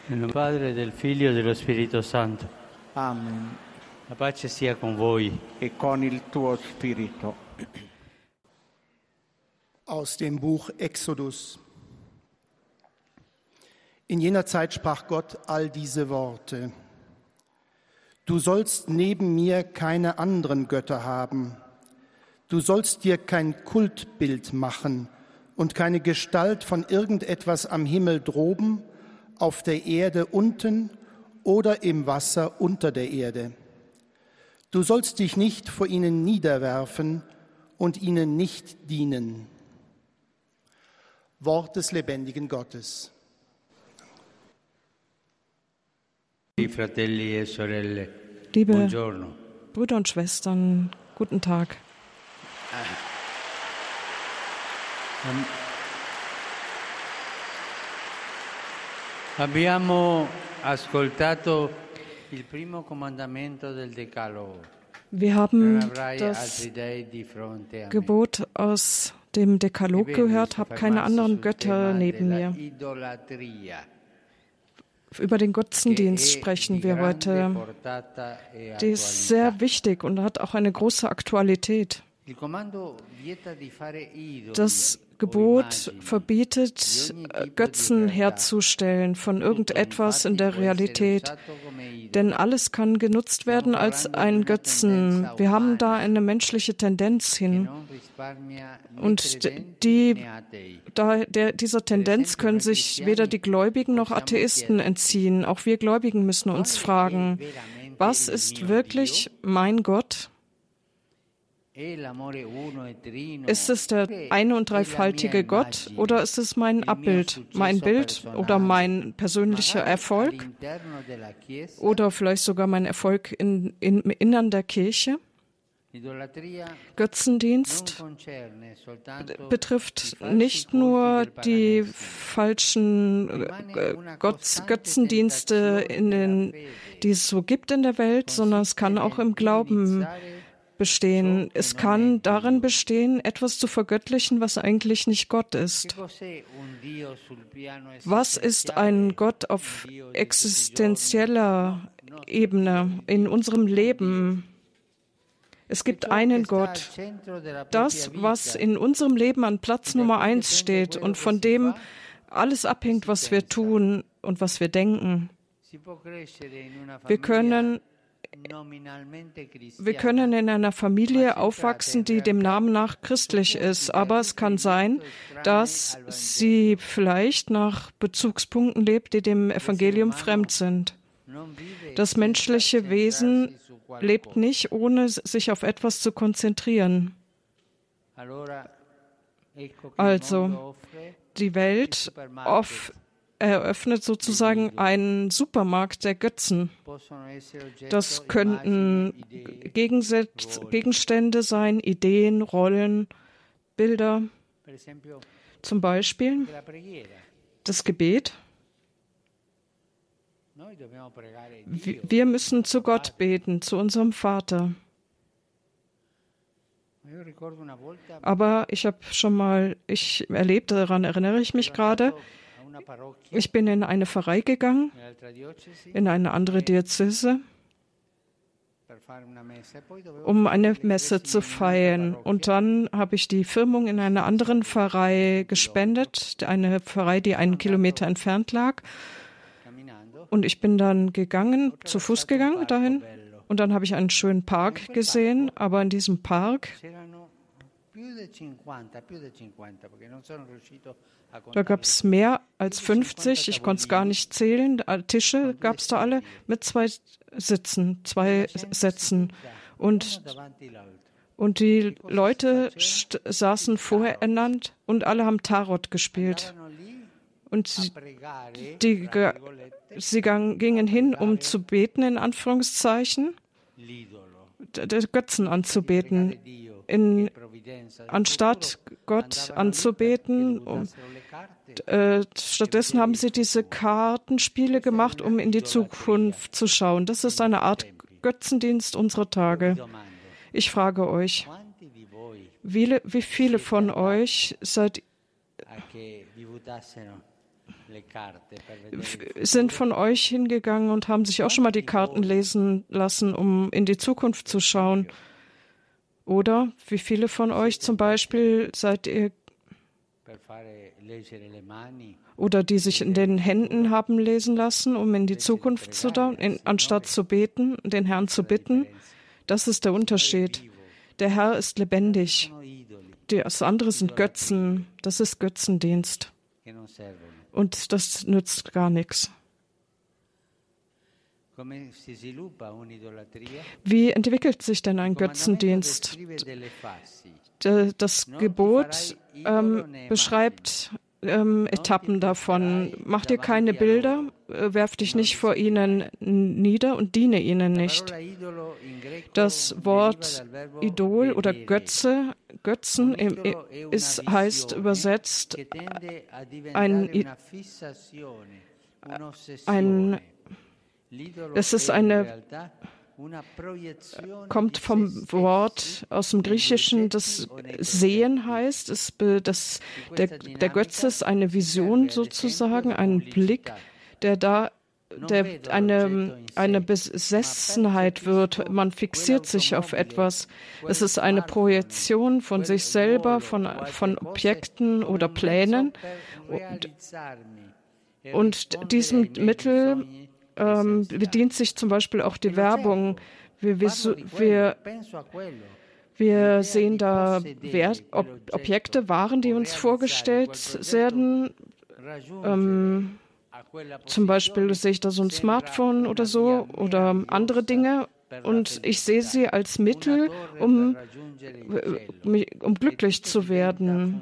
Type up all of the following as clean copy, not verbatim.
Nel nome del Padre, del Figlio e dello Spirito Santo. Amen. La pace sia con voi. E con il tuo spirito. Aus dem Buch Exodus. In jener Zeit sprach Gott all diese Worte. Du sollst neben mir keine anderen Götter haben. Du sollst dir kein Kultbild machen und keine Gestalt von irgendetwas am Himmel droben, auf der Erde unten oder im Wasser unter der Erde. Du sollst dich nicht vor ihnen niederwerfen und ihnen nicht dienen. Wort des lebendigen Gottes. Fratelli e sorelle, Liebe buongiorno. Brüder und Schwestern, guten Tag. Abbiamo ascoltato il primo comandamento del Decalogo. Wir Non haben avrai das altri dei di fronte a me. Gebot aus dem Dekalog gehört, hab keine anderen Götter neben mir. Über den Götzendienst sprechen wir heute. Der ist sehr wichtig und hat auch eine große Aktualität. Das Gebot verbietet, Götzen herzustellen von irgendetwas in der Realität, denn alles kann genutzt werden als ein Götzen. Wir haben da eine menschliche Tendenz hin. Und dieser Tendenz können sich weder die Gläubigen noch Atheisten entziehen. Auch wir Gläubigen müssen uns fragen, was ist wirklich mein Gott? Ist es der eine- und dreifaltige Gott oder ist es mein Abbild, mein Bild oder mein persönlicher Erfolg oder vielleicht sogar mein Erfolg im Innern der Kirche? Götzendienst betrifft nicht nur die falschen Götzendienste, die es so gibt in der Welt, sondern es kann auch im Glauben bestehen. Es kann darin bestehen, etwas zu vergöttlichen, was eigentlich nicht Gott ist. Was ist ein Gott auf existenzieller Ebene in unserem Leben? Es gibt einen Gott. Das, was in unserem Leben an Platz Nummer 1 steht und von dem alles abhängt, was wir tun und was wir denken. Wir können in einer Familie aufwachsen, die dem Namen nach christlich ist, aber es kann sein, dass sie vielleicht nach Bezugspunkten lebt, die dem Evangelium fremd sind. Das menschliche Wesen lebt nicht, ohne sich auf etwas zu konzentrieren. Also, die Welt eröffnet sozusagen einen Supermarkt der Götzen. Das könnten Gegenstände sein, Ideen, Rollen, Bilder. Zum Beispiel das Gebet. Wir müssen zu Gott beten, zu unserem Vater. Aber ich erlebte, daran erinnere ich mich gerade, ich bin in eine Pfarrei gegangen, in eine andere Diözese, um eine Messe zu feiern. Und dann habe ich die Firmung in einer anderen Pfarrei gespendet, eine Pfarrei, die 1 Kilometer entfernt lag. Und ich bin dann zu Fuß gegangen dahin. Und dann habe ich einen schönen Park gesehen, aber in diesem Park, da gab es mehr als 50, ich konnte es gar nicht zählen, Tische gab es da alle mit 2 Sätzen. Und die Leute saßen voreinander und alle haben Tarot gespielt. Und sie gingen hin, um zu beten, in Anführungszeichen, Götzen anzubeten, anstatt Gott anzubeten. Stattdessen haben sie diese Kartenspiele gemacht, um in die Zukunft zu schauen. Das ist eine Art Götzendienst unserer Tage. Ich frage euch, wie viele von euch sind von euch hingegangen und haben sich auch schon mal die Karten lesen lassen, um in die Zukunft zu schauen? Oder wie viele von euch zum Beispiel seid ihr oder die sich in den Händen haben lesen lassen, um in die Zukunft zu schauen, anstatt zu beten, den Herrn zu bitten? Das ist der Unterschied. Der Herr ist lebendig. Das andere sind Götzen. Das ist Götzendienst. Und das nützt gar nichts. Wie entwickelt sich denn ein Götzendienst? Das Gebot beschreibt Etappen davon. Mach dir keine Bilder, werf dich nicht vor ihnen nieder und diene ihnen nicht. Das Wort Idol oder Götzen heißt übersetzt kommt vom Wort aus dem Griechischen, das Sehen heißt. Der Götze ist eine Vision sozusagen, ein Blick, der eine Besessenheit wird. Man fixiert sich auf etwas. Es ist eine Projektion von sich selber, von Objekten oder Plänen. Und diesem Mittel bedient sich zum Beispiel auch die Werbung. Wir sehen da Objekte, Waren, die uns vorgestellt werden. Zum Beispiel sehe ich da so ein Smartphone oder so oder andere Dinge und ich sehe sie als Mittel, um glücklich zu werden.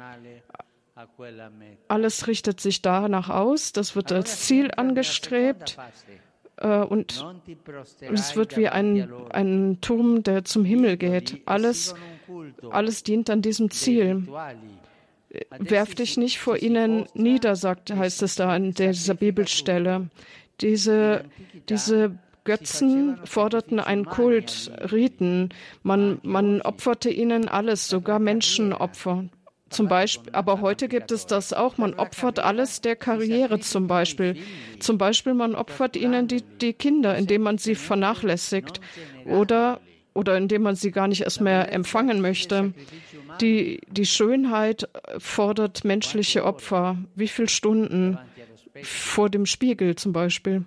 Alles richtet sich danach aus, das wird als Ziel angestrebt und es wird wie ein Turm, der zum Himmel geht. Alles dient an diesem Ziel. Werf dich nicht vor ihnen nieder, heißt es da an dieser Bibelstelle. Diese Götzen forderten einen Kult, Riten. Man opferte ihnen alles, sogar Menschenopfer. Zum Beispiel, aber heute gibt es das auch. Man opfert alles der Karriere zum Beispiel. Zum Beispiel, man opfert ihnen die Kinder, indem man sie vernachlässigt oder indem man sie gar nicht erst mehr empfangen möchte. Die Schönheit fordert menschliche Opfer. Wie viele Stunden vor dem Spiegel zum Beispiel?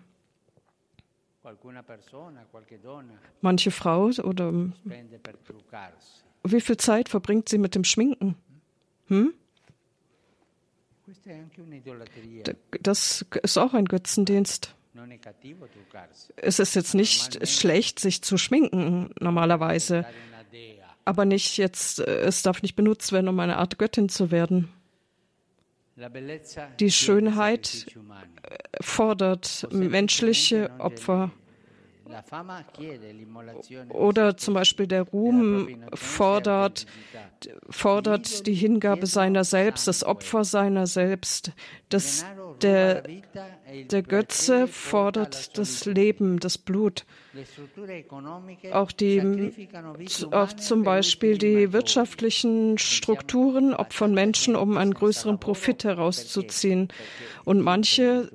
Manche Frau oder wie viel Zeit verbringt sie mit dem Schminken? Das ist auch ein Götzendienst. Es ist jetzt nicht schlecht, sich zu schminken normalerweise, aber nicht jetzt, es darf nicht benutzt werden, um eine Art Göttin zu werden. Die Schönheit fordert menschliche Opfer. Oder zum Beispiel der Ruhm fordert die Hingabe seiner selbst, das Opfer seiner selbst. Der Götze fordert das Leben, das Blut. Auch zum Beispiel die wirtschaftlichen Strukturen opfern Menschen, um einen größeren Profit herauszuziehen. Und manche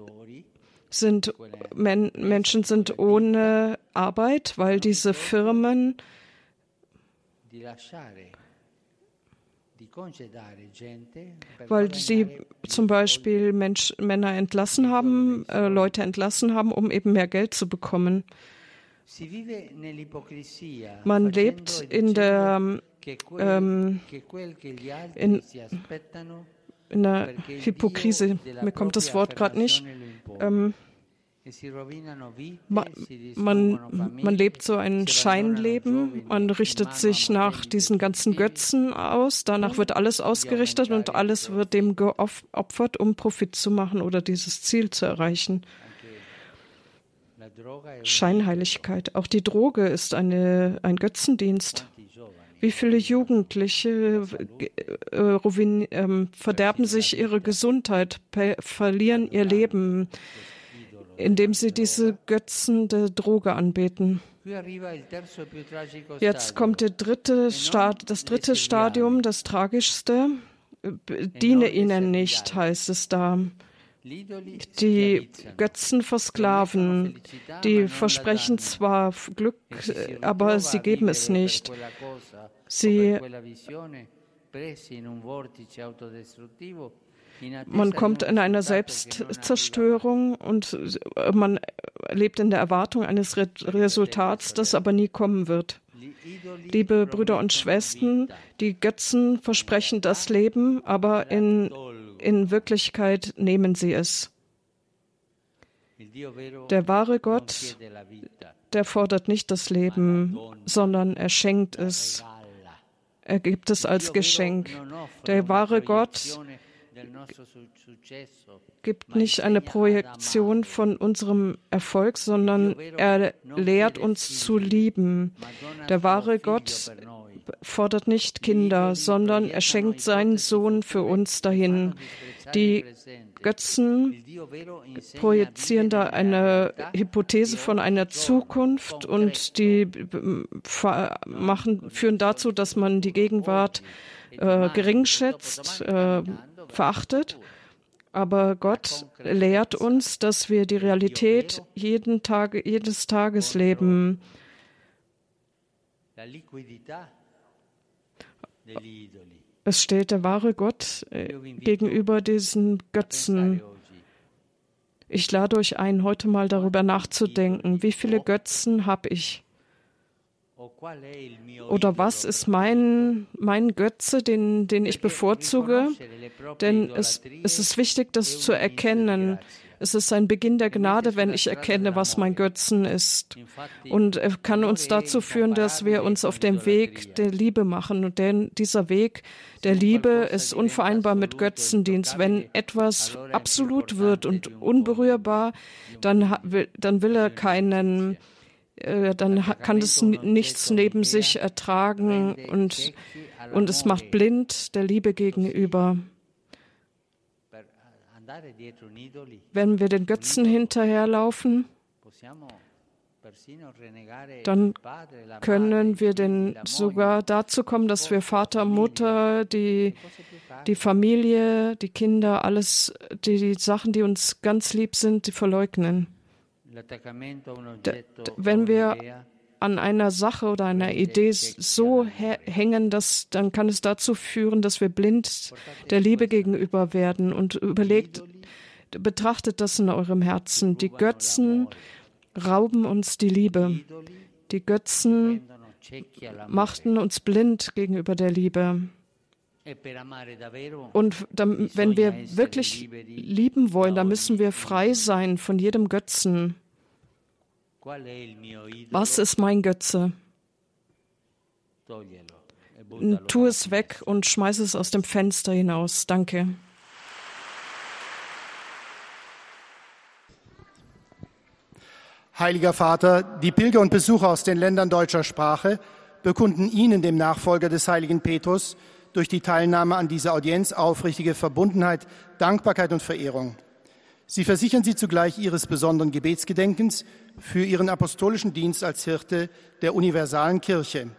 Menschen sind ohne Arbeit, weil diese Firmen zum Beispiel Männer entlassen haben, Leute entlassen haben, um eben mehr Geld zu bekommen. Man lebt in der Hypokrise, mir kommt das Wort gerade nicht. Man lebt so ein Scheinleben, man richtet sich nach diesen ganzen Götzen aus, danach wird alles ausgerichtet und alles wird dem geopfert, um Profit zu machen oder dieses Ziel zu erreichen. Scheinheiligkeit. Auch die Droge ist ein Götzendienst. Wie viele Jugendliche verderben sich ihre Gesundheit, verlieren ihr Leben, indem sie diese Götzen der Droge anbeten. Jetzt kommt das dritte Stadium, das Tragischste. Diene ihnen nicht, heißt es da. Die Götzen versklaven, die versprechen zwar Glück, aber sie geben es nicht. Man kommt in eine Selbstzerstörung und man lebt in der Erwartung eines Resultats, das aber nie kommen wird. Liebe Brüder und Schwestern, die Götzen versprechen das Leben, aber in Wirklichkeit nehmen sie es. Der wahre Gott, der fordert nicht das Leben, sondern er schenkt es. Er gibt es als Geschenk. Der wahre Gott gibt nicht eine Projektion von unserem Erfolg, sondern er lehrt uns zu lieben. Der wahre Gott fordert nicht Kinder, sondern er schenkt seinen Sohn für uns dahin. Die Götzen projizieren da eine Hypothese von einer Zukunft und die führen dazu, dass man die Gegenwart gering schätzt, verachtet. Aber Gott lehrt uns, dass wir die Realität jedes Tages leben. Es steht der wahre Gott gegenüber diesen Götzen. Ich lade euch ein, heute mal darüber nachzudenken, wie viele Götzen habe ich? Oder was ist mein Götze, den ich bevorzuge? Denn es ist wichtig, das zu erkennen. Es ist ein Beginn der Gnade, wenn ich erkenne, was mein Götzen ist. Und er kann uns dazu führen, dass wir uns auf den Weg der Liebe machen. Und dieser Weg der Liebe ist unvereinbar mit Götzendienst. Wenn etwas absolut wird und unberührbar, dann will er keinen... dann kann es nichts neben sich ertragen und es macht blind der Liebe gegenüber. Wenn wir den Götzen hinterherlaufen, dann können wir sogar dazu kommen, dass wir Vater, Mutter, die Familie, die Kinder, alles, die Sachen, die uns ganz lieb sind, die verleugnen. Wenn wir an einer Sache oder einer Idee so hängen, dann kann es dazu führen, dass wir blind der Liebe gegenüber werden. Und betrachtet das in eurem Herzen. Die Götzen rauben uns die Liebe. Die Götzen machten uns blind gegenüber der Liebe. Und wenn wir wirklich lieben wollen, dann müssen wir frei sein von jedem Götzen. Was ist mein Götze? Tu es weg und schmeiß es aus dem Fenster hinaus. Danke. Heiliger Vater, die Pilger und Besucher aus den Ländern deutscher Sprache bekunden Ihnen, dem Nachfolger des heiligen Petrus, durch die Teilnahme an dieser Audienz aufrichtige Verbundenheit, Dankbarkeit und Verehrung. Sie versichern Sie zugleich Ihres besonderen Gebetsgedenkens für Ihren apostolischen Dienst als Hirte der universalen Kirche.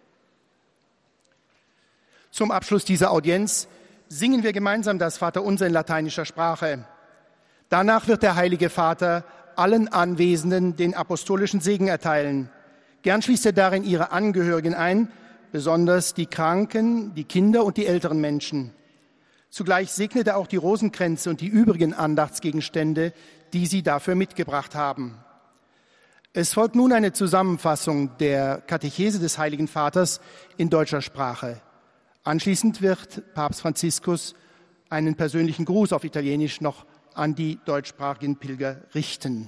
Zum Abschluss dieser Audienz singen wir gemeinsam das Vaterunser in lateinischer Sprache. Danach wird der Heilige Vater allen Anwesenden den apostolischen Segen erteilen. Gern schließt er darin ihre Angehörigen ein, besonders die Kranken, die Kinder und die älteren Menschen. Zugleich segnet er auch die Rosenkränze und die übrigen Andachtsgegenstände, die sie dafür mitgebracht haben. Es folgt nun eine Zusammenfassung der Katechese des Heiligen Vaters in deutscher Sprache. Anschließend wird Papst Franziskus einen persönlichen Gruß auf Italienisch noch an die deutschsprachigen Pilger richten.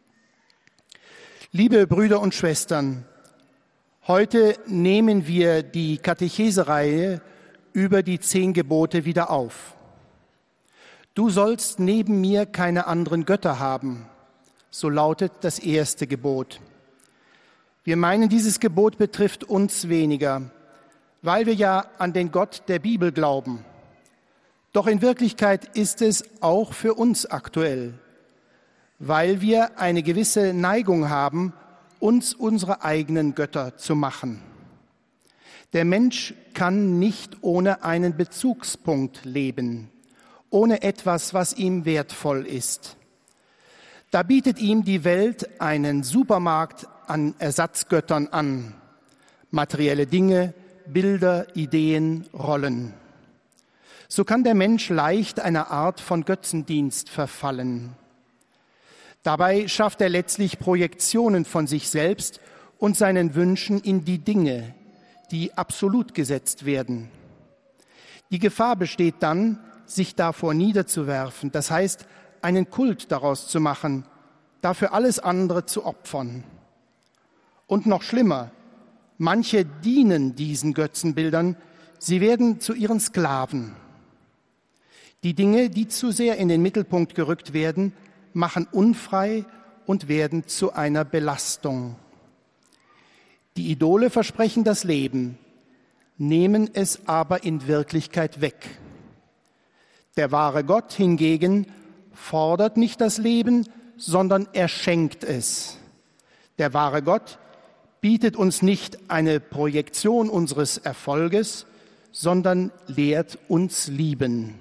Liebe Brüder und Schwestern, heute nehmen wir die Katechesereihe über die 10 Gebote wieder auf. Du sollst neben mir keine anderen Götter haben, so lautet das erste Gebot. Wir meinen, dieses Gebot betrifft uns weniger, weil wir ja an den Gott der Bibel glauben. Doch in Wirklichkeit ist es auch für uns aktuell, weil wir eine gewisse Neigung haben, uns unsere eigenen Götter zu machen. Der Mensch kann nicht ohne einen Bezugspunkt leben. ohne etwas, was ihm wertvoll ist. Da bietet ihm die Welt einen Supermarkt an Ersatzgöttern an. Materielle Dinge, Bilder, Ideen, Rollen. So kann der Mensch leicht einer Art von Götzendienst verfallen. Dabei schafft er letztlich Projektionen von sich selbst und seinen Wünschen in die Dinge, die absolut gesetzt werden. Die Gefahr besteht dann, sich davor niederzuwerfen, das heißt, einen Kult daraus zu machen, dafür alles andere zu opfern. Und noch schlimmer, manche dienen diesen Götzenbildern, sie werden zu ihren Sklaven. Die Dinge, die zu sehr in den Mittelpunkt gerückt werden, machen unfrei und werden zu einer Belastung. Die Idole versprechen das Leben, nehmen es aber in Wirklichkeit weg. Der wahre Gott hingegen fordert nicht das Leben, sondern er schenkt es. Der wahre Gott bietet uns nicht eine Projektion unseres Erfolges, sondern lehrt uns lieben.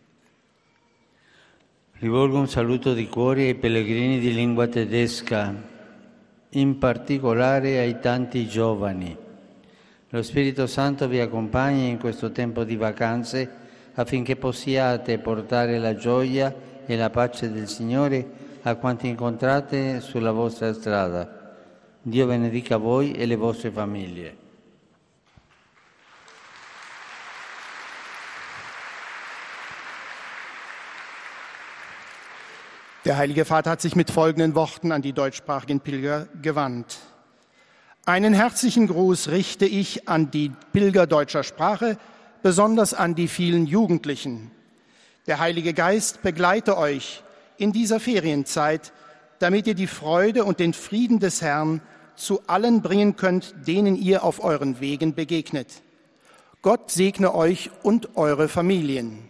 Rivolgo un saluto di cuore ai pellegrini di lingua tedesca, in particolare ai tanti giovani. Lo Spirito Santo vi accompagni in questo tempo di vacanze affinché possiate portare la gioia e la pace del Signore a quanti incontrate sulla vostra strada. Dio benedica voi e le vostre famiglie. Der Heilige Vater hat sich mit folgenden Worten an die deutschsprachigen Pilger gewandt. Einen herzlichen Gruß richte ich an die Pilger deutscher Sprache, besonders an die vielen Jugendlichen. Der Heilige Geist begleite euch in dieser Ferienzeit, damit ihr die Freude und den Frieden des Herrn zu allen bringen könnt, denen ihr auf euren Wegen begegnet. Gott segne euch und eure Familien.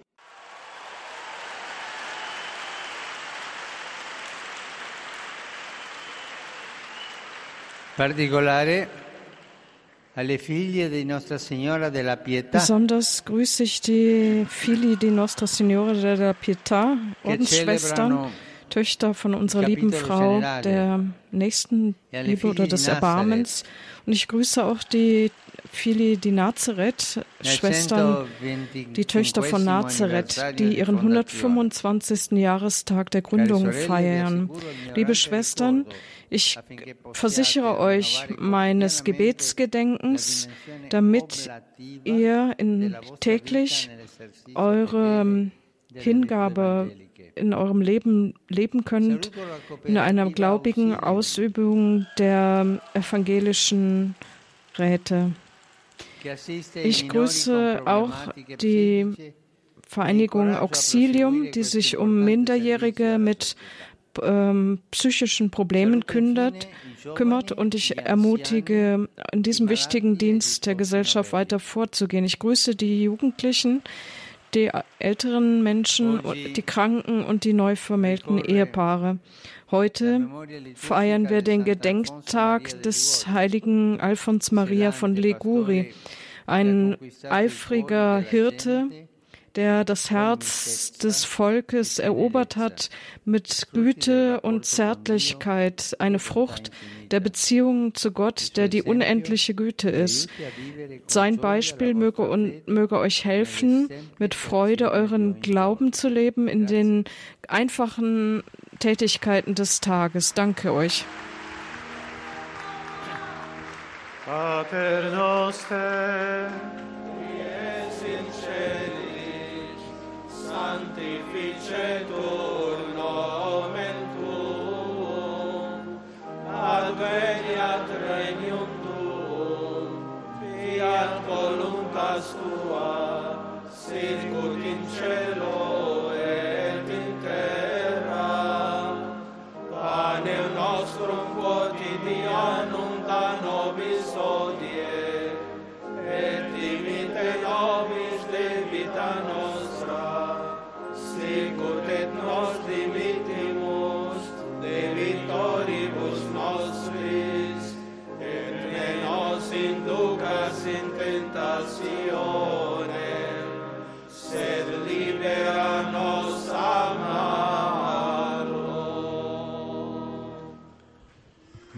Particolare alle figlie di Nostra Signora della Pietà. Besonders grüße ich die Figli di Nostra Signora della Pietà, Ordensschwestern, Töchter von unserer lieben Frau der Nächstenliebe oder des Erbarmens. Und ich grüße auch die Figli di Nazareth, Schwestern, die Töchter von Nazareth, die ihren 125. Jahrestag der Gründung feiern. Liebe Schwestern, ich versichere euch meines Gebetsgedenkens, damit ihr täglich eure Hingabe in eurem Leben leben könnt, in einer gläubigen Ausübung der evangelischen Räte. Ich grüße auch die Vereinigung Auxilium, die sich um Minderjährige mit psychischen Problemen kümmert, und ich ermutige, in diesem wichtigen Dienst der Gesellschaft weiter vorzugehen. Ich grüße die Jugendlichen, die älteren Menschen, die Kranken und die neu vermählten Ehepaare. Heute feiern wir den Gedenktag des heiligen Alfons Maria von Liguri, ein eifriger Hirte, der das Herz des Volkes erobert hat mit Güte und Zärtlichkeit, eine Frucht der Beziehung zu Gott, der die unendliche Güte ist. Sein Beispiel möge euch helfen, mit Freude euren Glauben zu leben in den einfachen Tätigkeiten des Tages. Danke euch. Pater noster, sanctificetur nomen tuum, adveniat regnum tuum, fiat voluntas tua, sicut in cielo et in terra. Panem nostrum quotidianum da nobis hodie, et dimitte nobis debita nostra, sicut et nos dimittimus debitoribus nostris, et ne nos inducas in tentationem, sed libera nos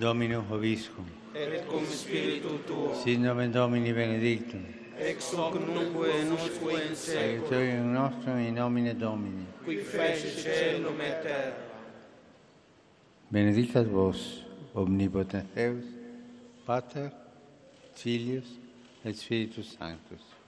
Dominum Vobiscum. et cum spiritu tuo, Sit nomen Domini benedictum. ex hoc nunc et usque in seculum, Aiutorium nostrum in nomine Domini. qui feci caelum et terra. Benedicat vos, omnipotens Deus, Pater, Filius et Spiritus Sanctus.